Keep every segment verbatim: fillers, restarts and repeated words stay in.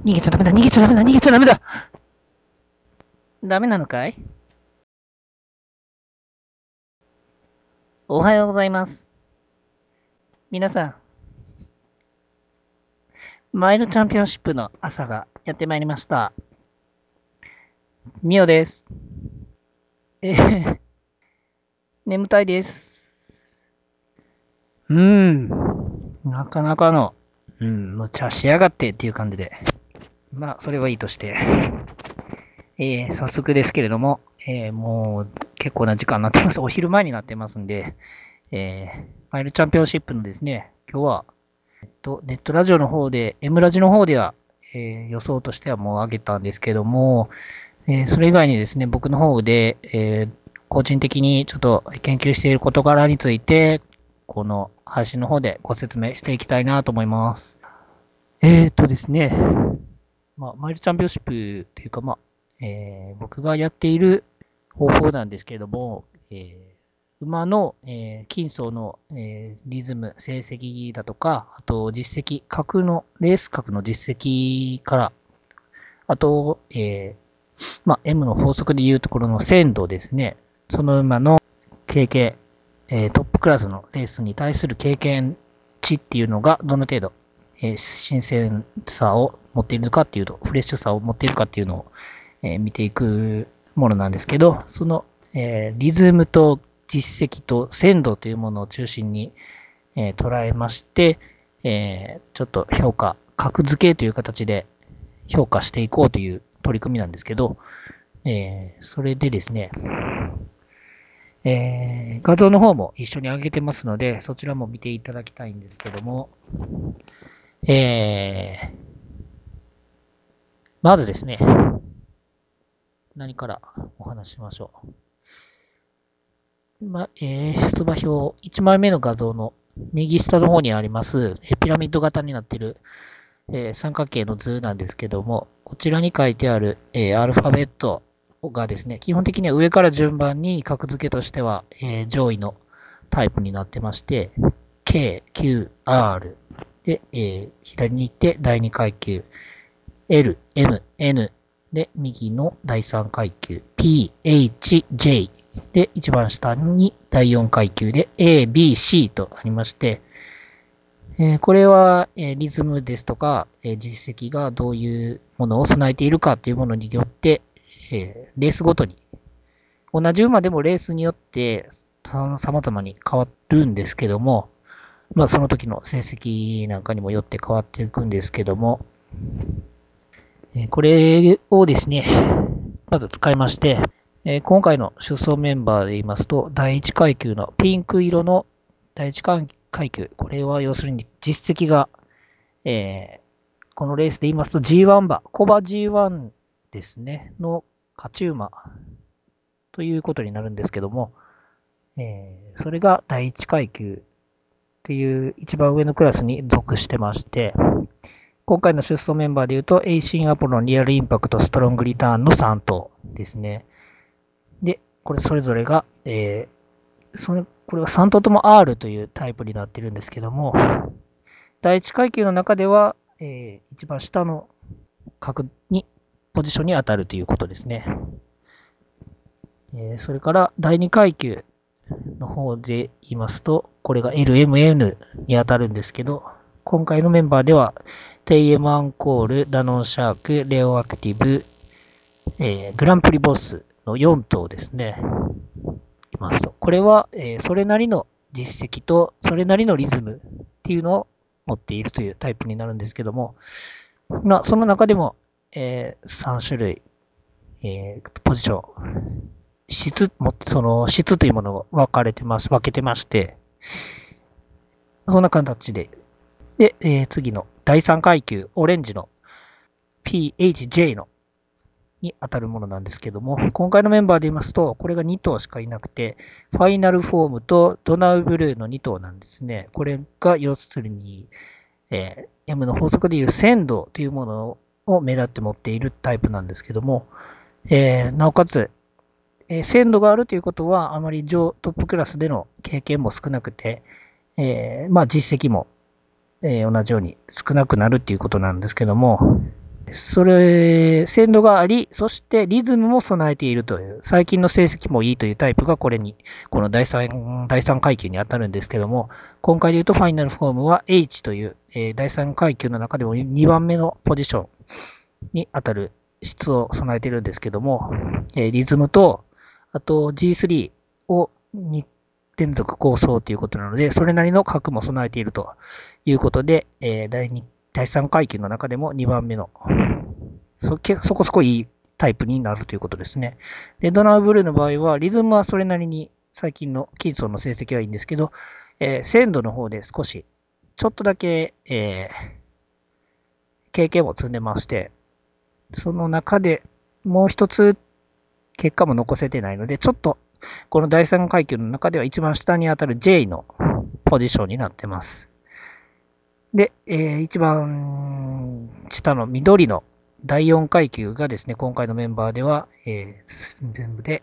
逃げちゃダメだ、逃げちゃダメだ、逃げちゃダメだ。ダメなのかい？おはようございます。皆さん、マイルチャンピオンシップの朝がやってまいりました。ミオです。えー、眠たいです。うーん、なかなかの、うん、無茶しやがってっていう感じで。まあ、それはいいとして。えー、早速ですけれども、えー、もう結構な時間になってます。お昼前になってますんで、えー、マイルチャンピオンシップのですね、今日は、えっと、ネットラジオの方で、M ラジの方では、えー、予想としてはもう上げたんですけども、えー、それ以外にですね、僕の方で、えー、個人的にちょっと研究している事柄について、この配信の方でご説明していきたいなと思います。えーとですね、まあ、マイルチャンピオンシップっていうか、まあ、えー、僕がやっている方法なんですけれども、えー馬の、えー、金層の、えー、リズム、成績だとか、あと実績、角の、レース角の実績から、あと、えー、まあ、M の法則でいうところの鮮度ですね。その馬の経験、えー、トップクラスのレースに対する経験値っていうのがどの程度、えー、新鮮さを持っているのかっていうと、フレッシュさを持っているかっていうのを、えー見ていくものなんですけど、その、えーリズムと実績と鮮度というものを中心に、えー捉えまして、えーちょっと評価、格付けという形で評価していこうという取り組みなんですけど、えーそれでですね、えー画像の方も一緒に上げてますので、そちらも見ていただきたいんですけども、えーまずですね、何からお話ししましょう。ま、えー、出馬表、いちまいめの画像の右下の方にあります、えピラミッド型になっている、えー三角形の図なんですけども、こちらに書いてある、えーアルファベットがですね、基本的には上から順番に格付けとしては、えー上位のタイプになってまして、K、Q、R で、えー左に行ってだいに階級、L、M、N で、右のだいさん階級、P、H、J で、一番下にだいよん階級で A、B、C とありまして、えーこれは、えーリズムですとか、えー実績がどういうものを備えているかというものによって、えーレースごとに、同じ馬でもレースによって様々に変わるんですけども、まあその時の成績なんかにもよって変わっていくんですけども、えこれをですね、まず使いまして、え今回の出走メンバーで言いますと、だいいち階級のピンク色のだいいち階級、これは要するに実績が、えーこのレースで言いますと ジーワン 馬、コバ ジーワン ですね、の勝ち馬ということになるんですけども、えーそれがだいいち階級っていう一番上のクラスに属してまして、今回の出走メンバーで言うと、エイシンアポロン、リアルインパクト、ストロングリターンのさん頭ですね。で、これそれぞれが、えー、それ、これはさん頭とも R というタイプになってるんですけども、だいいち階級の中では、えー、一番下の角に、ポジションに当たるということですね。えー、それからだいに階級の方で言いますと、これが エルエムエヌ に当たるんですけど、今回のメンバーでは、テイエムアンコール、ダノンシャーク、レオアクティブ、えーグランプリボスのよん頭ですね。いますと。これは、えーそれなりの実績と、それなりのリズムっていうのを持っているというタイプになるんですけども、まあ、その中でも、えーさん種類、えーポジション、質、その質というものを分かれてます、分けてまして、そんな形で。で、えー次のだいさん階級、オレンジの ピーエイチジェイ のに当たるものなんですけども、今回のメンバーで言いますと、これがに頭しかいなくて、ファイナルフォームとドナウブルーのに頭なんですね。これが要するに、えー M の法則でいう鮮度というものを目立って持っているタイプなんですけども、えーなおかつ、えー鮮度があるということは、あまり上トップクラスでの経験も少なくて、えーまあ実績も、えー同じように少なくなるっていうことなんですけども、 それ、鮮度があり、そしてリズムも備えているという、最近の成績もいいというタイプがこれに、この第三、第三階級に当たるんですけども、今回で言うとファイナルフォームは H という、えー、第三階級の中でもにばんめのポジションに当たる質を備えているんですけども、えー、リズムと、あと ジースリー をに連続構想ということなので、それなりの角も備えているということで、えー、第二第三階級の中でもにばんめのそ、そこそこいいタイプになるということですね。で、ドナーブルーの場合は、リズムはそれなりに最近のキーソンの成績はいいんですけど、えー、鮮度の方で少し、ちょっとだけ、えー、経験を積んでまして、その中でもう一つ結果も残せてないので、ちょっとこの第三階級の中では一番下に当たる J のポジションになってます。で、えー、一番下の緑のだいよん階級がですね、今回のメンバーでは、えー、全部で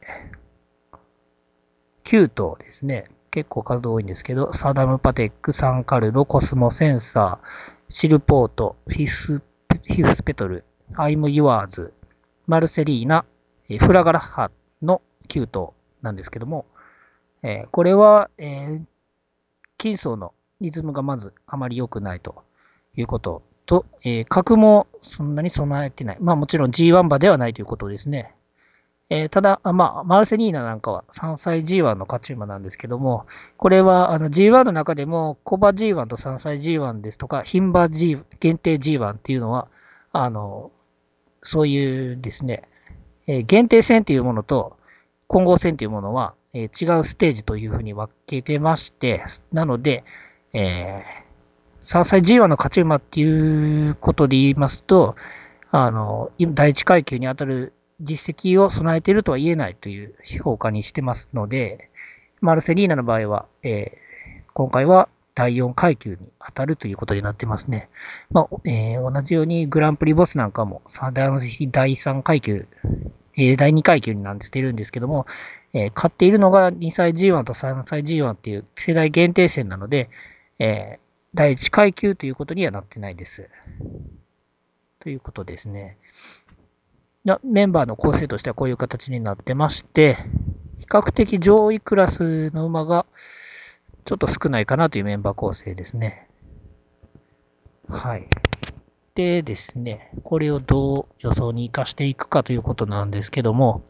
きゅう頭ですね。結構数多いんですけど、サダムパテック、サンカルロ、コスモセンサー、シルポート、フィス、フィスペトル、アイム・ユアーズ、マルセリーナ、フラガラッハのきゅう頭なんですけども、えー、これは、えー、金層のリズムがまずあまり良くないということと、えー、角もそんなに備えてない。まあもちろん ジーワン 馬ではないということですね。えー、ただ、まあ、マルセリーナなんかはさんさい ジーワン の勝ち馬なんですけども、これはあの ジーワン の中でも、コバ ジーワン とさんさい ジーワン ですとか、牝馬 G、限定 ジーワン っていうのは、あの、そういうですね、えー、限定戦っていうものと、混合戦というものは、えー、違うステージというふうに分けてまして、なので、えー、さんさい ジーワン の勝ち馬っていうことで言いますと、あの、第一階級に当たる実績を備えているとは言えないという評価にしてますので、マルセリーナの場合は、えー、今回はだいよん階級に当たるということになってますね。まあ、えー、同じようにグランプリボスなんかもだいさん階級、えー、だいに階級になってるんですけども、えー、勝っているのがにさい ジーワン とさんさい ジーワン っていう世代限定戦なので、えー、だいいち階級ということにはなってないです。ということですね。メンバーの構成としてはこういう形になってまして、比較的上位クラスの馬がちょっと少ないかなというメンバー構成ですね。はい。でですね、これをどう予想に活かしていくかということなんですけども、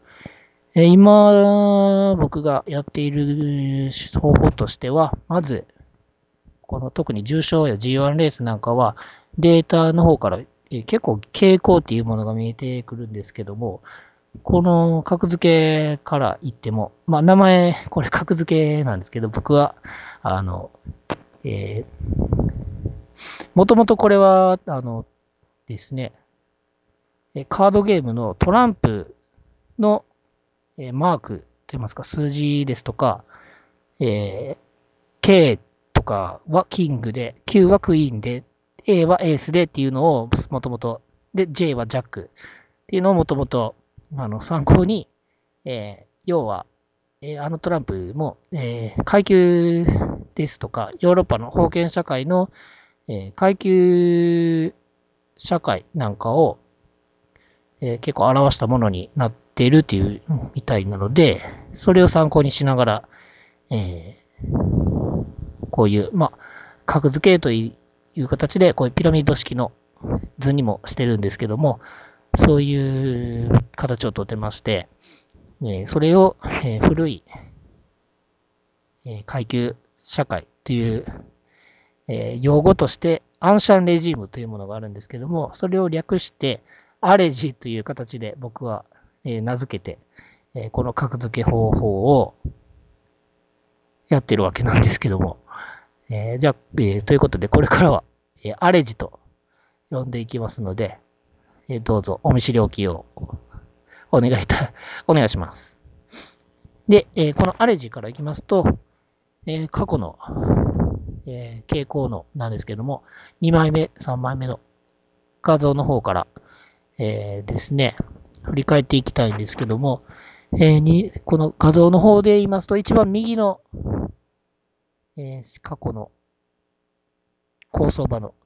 今、僕がやっている方法としては、まず、この特に重賞や ジーワン レースなんかは、データの方から結構傾向っていうものが見えてくるんですけども、この格付けから言っても、まあ名前、これ格付けなんですけど、僕は、あの、えー、もともとこれは、あのですね、カードゲームのトランプのマークといいますか、数字ですとか、えー、K とかはキングで、Q はクイーンで、A はエースでっていうのをもともと、で、J はジャックっていうのをもともと参考に、えー、要は、えー、あのトランプも、えー、階級ですとか、ヨーロッパの封建社会の、えー、階級社会なんかを、えー、結構表したものになっているっていうみたいなので、それを参考にしながら、えー、こういう、まあ、格付けという形で、こういうピラミッド式の図にもしてるんですけども、そういう形をとってまして、えー、それを、えー、古い、えー、階級社会という、えー、用語として、アンシャンレジームというものがあるんですけども、それを略して、アレジという形で僕は、えー、名付けて、えー、この格付け方法をやってるわけなんですけども、えー、じゃあ、えー、ということで、これからは、えー、アレジと呼んでいきますので、えー、どうぞお見知りおきをお願いいた、お願いします。で、えー、このアレジからいきますと、えー、過去の、えー、傾向のなんですけども、にまいめ、さんまいめの画像の方から、えー、ですね、振り返っていきたいんですけども、えー、にこの画像の方で言いますと、一番右の、えー、過去の高相場の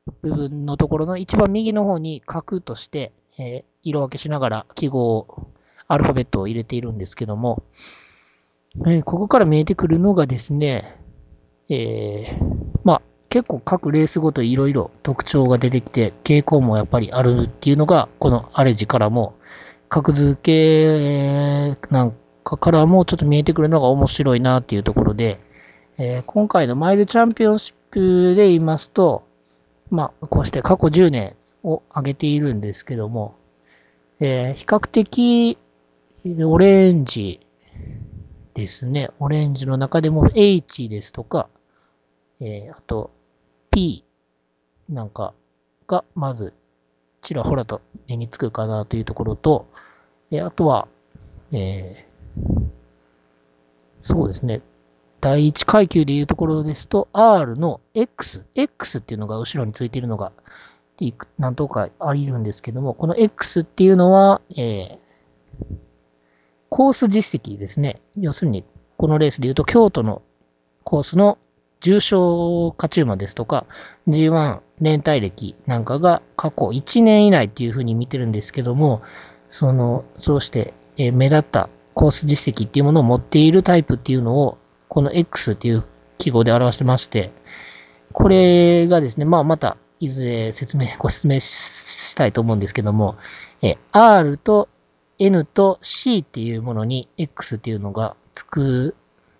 部分のところの一番右の方に角として、えー色分けしながら記号を、アルファベットを入れているんですけども、えーここから見えてくるのがですね、えーまあ、結構各レースごといろいろ特徴が出てきて、傾向もやっぱりあるっていうのが、このアレジからも、格付けなんかからもちょっと見えてくるのが面白いなっていうところで、えー今回のマイルチャンピオンシップで言いますと、まあ、こうして過去じゅうねんを上げているんですけども、えー比較的オレンジですね。オレンジの中でも H ですとか、えーあと P なんかがまずちらほらと目につくかなというところと、えーあとは、えーそうですね。だいいち階級でいうところですと、R の X、X っていうのが後ろについているのが、何とかありるんですけども、この X っていうのは、えーコース実績ですね。要するに、このレースでいうと、京都のコースの重賞勝ち馬ですとか、ジーワン 連帯歴なんかが過去いちねん以内っていう風に見てるんですけども、その、そうして、えー目立ったコース実績っていうものを持っているタイプっていうのを、この X っていう記号で表してまして、これがですね、まあまた、いずれ説明、ご説明したいと思うんですけども、え R と N と C っていうものに X っていうのがつく、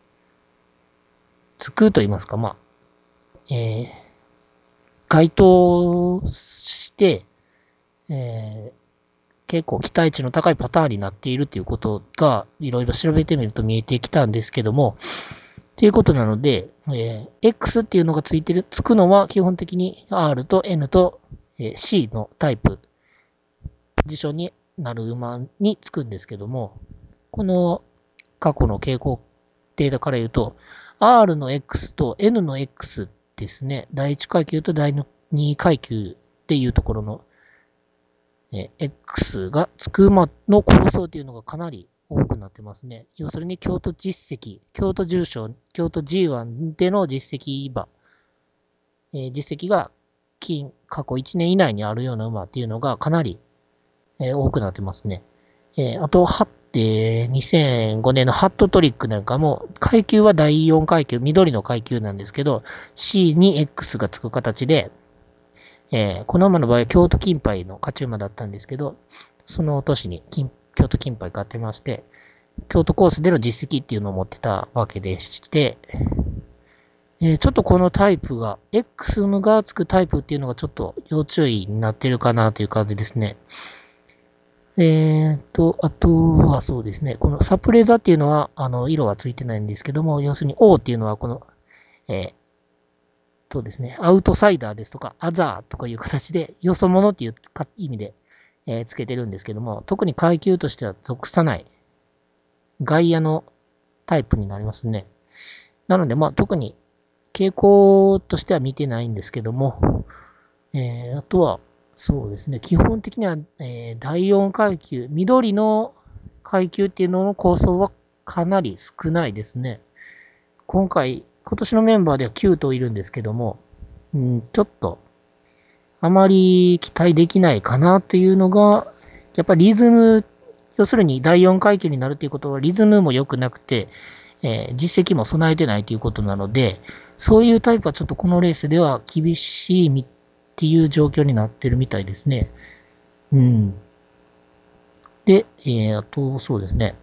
つくと言いますか、まあ、えー該当して、えー結構期待値の高いパターンになっているということが、いろいろ調べてみると見えてきたんですけども、ということなので、えー X っていうのがついてる、つくのは基本的に R と N と、えー C のタイプ、ポジションになる馬につくんですけども、この過去の傾向データから言うと、R の X と N の X ですね、だいいち階級とだいに階級っていうところの、え X がつく馬の構想っていうのがかなり多くなってますね。要するに京都実績、京都重賞、京都 ジーワン での実績馬、えー実績が近、過去いちねん以内にあるような馬っていうのがかなり、えー多くなってますね。えーあと、はってにせんごねんのハットトリックなんかも、階級はだいよん階級、緑の階級なんですけど、C に X がつく形で、えーこの馬の場合は京都金杯の勝ち馬だったんですけど、その年に金京都金杯勝ってまして、京都コースでの実績っていうのを持ってたわけでして、えーちょっとこのタイプが、X がつくタイプっていうのがちょっと要注意になってるかなという感じですね。えーと、あとはそうですね、このサプレザっていうのは、あの、色はついてないんですけども、要するに O っていうのはこの、えーとですね、アウトサイダーですとか、アザーとかいう形で、よそ者っていう意味で、えーつけてるんですけども、特に階級としては属さない外野のタイプになりますね。なので、まあ、特に傾向としては見てないんですけども、えー、あとは、そうですね、基本的には、えー、だいよん階級、緑の階級っていうのの構想はかなり少ないですね。今回、今年のメンバーではきゅう頭いるんですけども、うん、ちょっと、あまり期待できないかなというのが、やっぱりリズム、要するにだいよん階級になるということはリズムも良くなくて、えー実績も備えてないということなので、そういうタイプはちょっとこのレースでは厳しいっていう状況になってるみたいですね。うん。で、えー、あと、そうですね。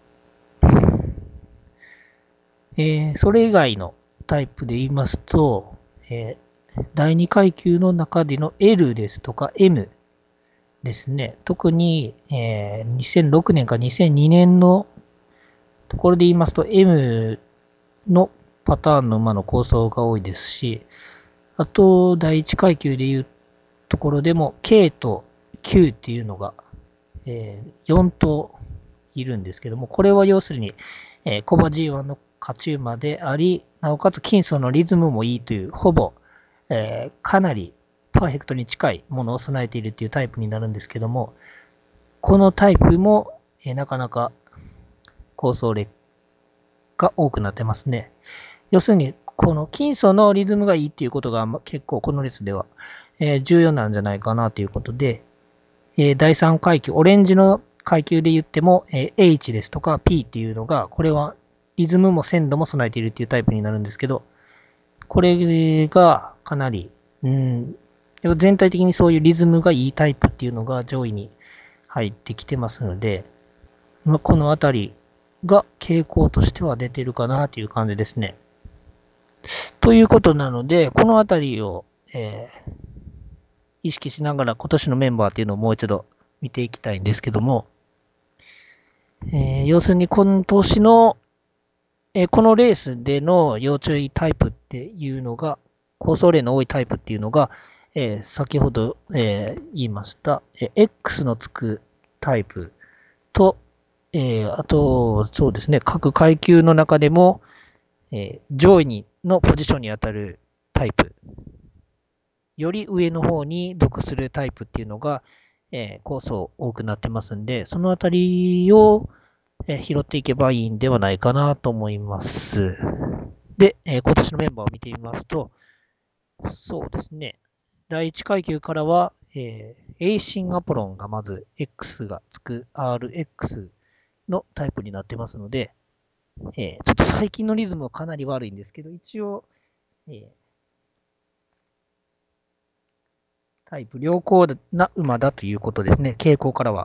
えー、それ以外のタイプで言いますと、えー、だいに階級の中での L ですとか M ですね。特に、えー、にせんろくねんかにせんにねんのところで言いますと M のパターンの馬の構想が多いですし、あと、だいいち階級でいうところでも K と Q っていうのが、えー、よん頭いるんですけども、これは要するに、えー、コバ ジーワン の勝ち馬であり、なおかつ金層のリズムもいいという、ほぼ、えー、かなりパーフェクトに近いものを備えているというタイプになるんですけども、このタイプも、えーなかなか構想劣が多くなってますね。要するに、 この金素のリズムがいいっていうことが結構この列では、えー重要なんじゃないかなということで、えーだいさん階級、オレンジの階級で言っても、えー H ですとか P っていうのが、これはリズムも鮮度も備えているっていうタイプになるんですけど、これがかなり、うん、全体的にそういうリズムがいいタイプっていうのが上位に入ってきてますので、まあ、このあたりが傾向としては出てるかなという感じですね。ということなので、このあたりを、えー意識しながら今年のメンバーっていうのをもう一度見ていきたいんですけども、えー要するに今年の、えーこのレースでの要注意タイプっていうのが、構想例の多いタイプっていうのが、えー先ほど、えー言いました、えー X のつくタイプと、えーあと、そうですね、各階級の中でも、えー上位にのポジションに当たるタイプ、より上の方に属するタイプっていうのが、えー構想多くなってますんで、そのあたりを、えー拾っていけばいいんではないかなと思います。で、えー今年のメンバーを見てみますと、そうですね。だいいち階級からは、えー、エイシンアポロンがまず X がつく アールエックス のタイプになってますので、えーちょっと最近のリズムはかなり悪いんですけど、一応、えータイプ良好な馬だということですね。傾向からは。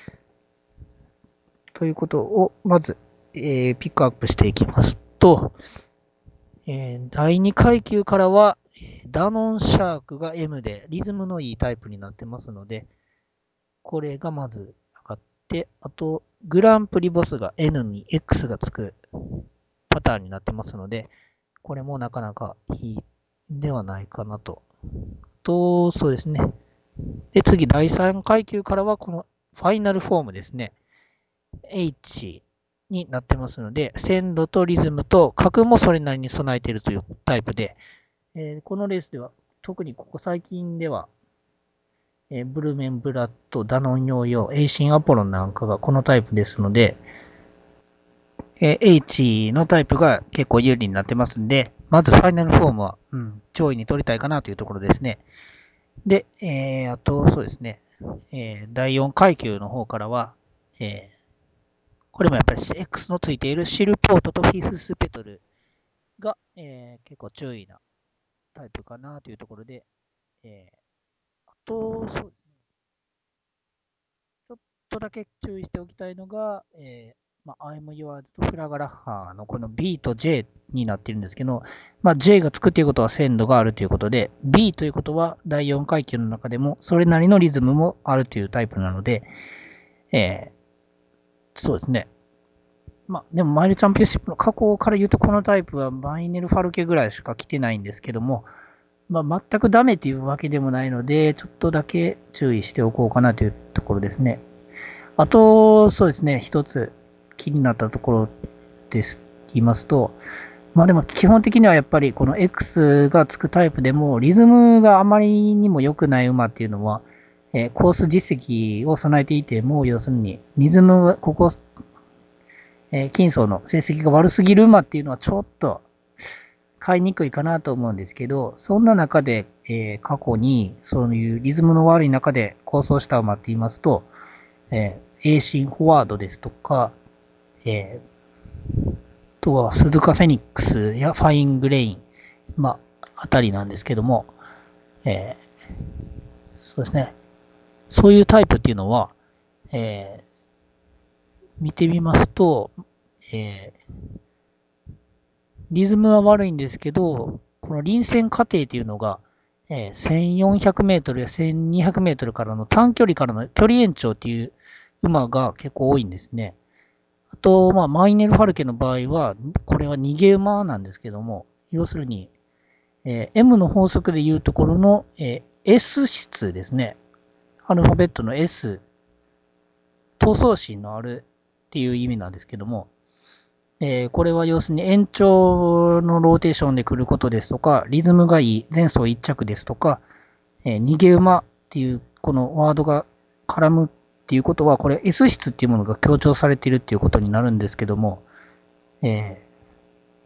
ということを、まず、えーピックアップしていきますと、えーだいに階級からは、ダノンシャークが エム で、リズムのいいタイプになってますので、これがまず上がって、あと、グランプリボスが エヌ に X がつくパターンになってますので、これもなかなかいいではないかなと。と、そうですね。で、次、だいさん階級からは、このファイナルフォームですね。H になってますので、鮮度とリズムと角もそれなりに備えているというタイプで、えーこのレースでは、特にここ最近では、えーブルメンブラッド、ダノンヨーヨー、エイシンアポロンなんかがこのタイプですので、えー H のタイプが結構有利になってますんで、まずファイナルフォームは、うん、上位に取りたいかなというところですね。で、えー、あと、そうですね、えーだいよん階級の方からは、えーこれもやっぱり X のついているシルポートとフィフスペトルが、えー結構注意なタイプかなというところで、えーあと、そうですね、ちょっとだけ注意しておきたいのが、えーまあ、I'm Yours とフラガラッハーのこの B と J になっているんですけど、まあ、J がつくということは鮮度があるということで、B ということはだいよん階級の中でもそれなりのリズムもあるというタイプなので、えーそうですね。まあ、でもマイルチャンピオンシップの過去から言うとこのタイプはマイネル・ファルケぐらいしか来てないんですけども、まあ、全くダメというわけでもないので、ちょっとだけ注意しておこうかなというところですね。あと、そうですね、一つ気になったところです、言いますと、まあでも基本的にはやっぱりこの X がつくタイプでも、リズムがあまりにも良くない馬っていうのは、えーコース実績を備えていても、要するに、リズムが、ここ、えー金層の成績が悪すぎる馬っていうのはちょっと買いにくいかなと思うんですけど、そんな中で、えー過去にそういうリズムの悪い中で構想した馬って言いますと、えー、エーシンフォワードですとか、えー、とは鈴鹿フェニックスやファイングレイン、まあ、あたりなんですけども、えー、そうですね。そういうタイプっていうのは、えー、見てみますと、えー、リズムは悪いんですけど、この臨戦過程っていうのが、えー、せんよんひゃくメートルやせんにひゃくメートルからの短距離からの距離延長っていう馬が結構多いんですね。あと、まあ、マイネル・ファルケの場合は、これは逃げ馬なんですけども、要するに、えー M の法則でいうところの、えー S 質ですね。アルファベットの S、闘争心のあるっていう意味なんですけども、えーこれは要するに延長のローテーションで来ることですとか、リズムがいい前走一着ですとか、えー逃げ馬っていうこのワードが絡むっていうことは、これ S 質っていうものが強調されているっていうことになるんですけども、えー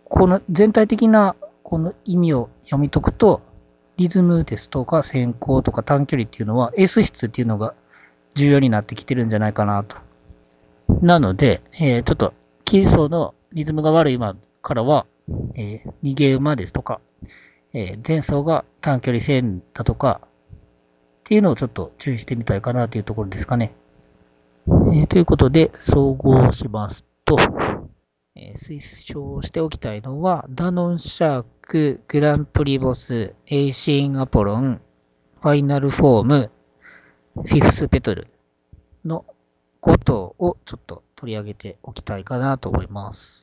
この全体的なこの意味を読み解くと、リズムですとか先行とか短距離っていうのは S 質っていうのが重要になってきてるんじゃないかなと。なので、えー、ちょっと基礎のリズムが悪い馬からは、えー、逃げ馬ですとか、えー、前走が短距離戦だとかっていうのをちょっと注意してみたいかなというところですかね。えー、ということで、総合しますと、えー、推奨しておきたいのは、ダノンシャーク、グランプリボス、エイシーンアポロン、ファイナルフォーム、フィフスペトルのご頭をちょっと取り上げておきたいかなと思います。